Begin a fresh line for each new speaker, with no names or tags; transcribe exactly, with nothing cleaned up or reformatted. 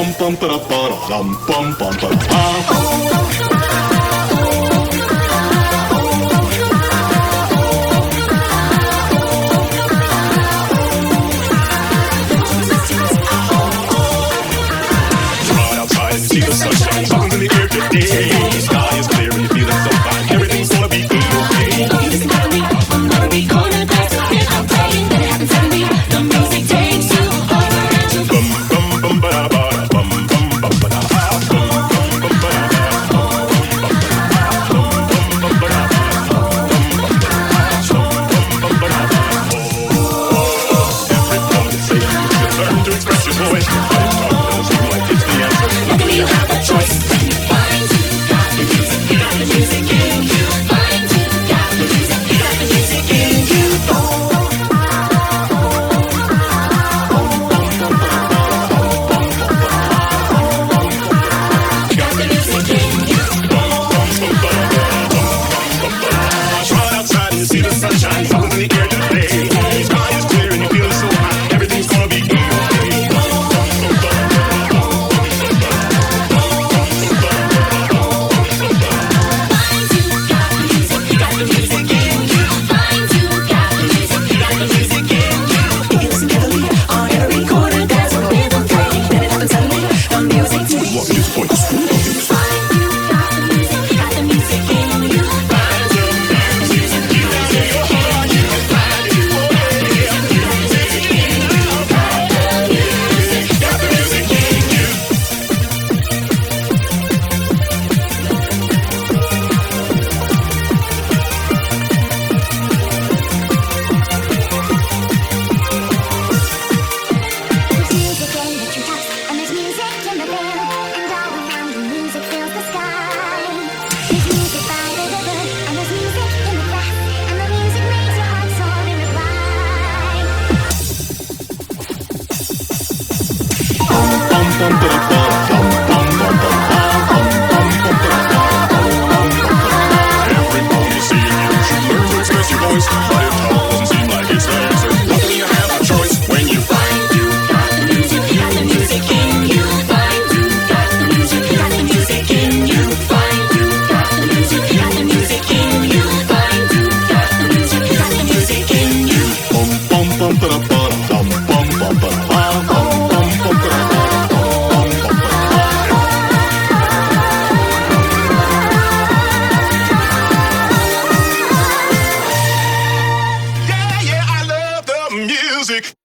bum ba da ba da dum bum bum ba da. See the sunshine, something's in the air today. The sky is clear and you're feeling so fine. Everything's gonna be okay.
Listen to me, I'm gonna be corner glass. And I'm praying that it happens suddenly. The music takes you over and you
bum bum bum ba da ba da bum bum bum ba da bum bum bum ba da bum bum bum ba da bum bum ba da. Everybody say it's your turn to express your voice. I'm talking to seem like it's the answer.
Look at me, you have a choice. When you find you got the music, you got the music in you. Find you got the music, you got the music in you. Got the music in you.
Run outside and you see the sunshine, something's in the air today. The sky is clear and you're feeling so high. Everything's gonna be okay. Music.